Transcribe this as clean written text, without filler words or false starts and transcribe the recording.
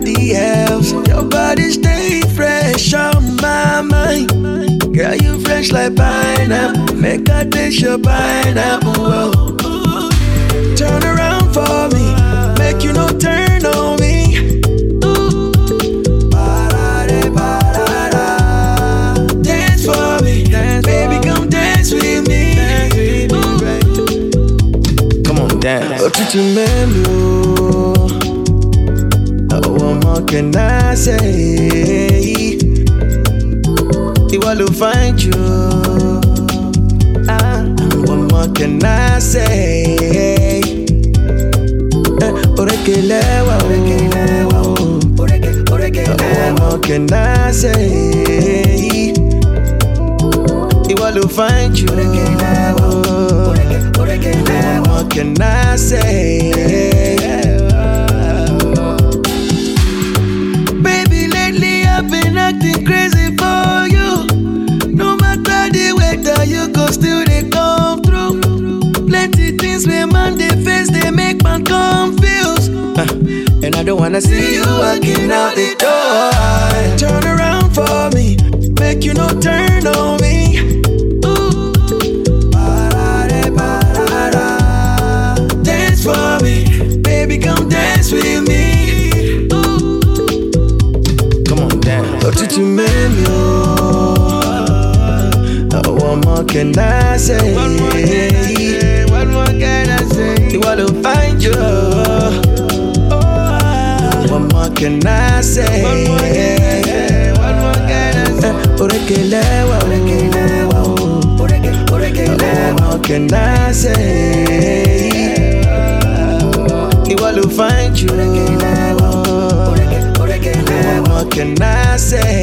nobody else. Your body stay fresh on my mind. Girl, you fresh like pineapple. Make I taste your pineapple. Whoa. Turn around for me. Make you no turn on me. Dance for me. Baby, come dance with me. Come on, dance. What you remember? What more can I say? It will find you. What more can I say? What more can I say? It will find you. What more can I say? Baby, lately I've been acting crazy for you. No matter the way that you go, still they come through. Plenty things when man they face, they make man confused. And I don't wanna see you walking out the door. Turn around for me, make you no turn on me. Dance for me, baby, come dance with me. Come on, dance. Oh, to me, what more can I say? What more can I say? You want to find you. What more can I say? What more can I say? What more can I say? You want to find you. What more can I say?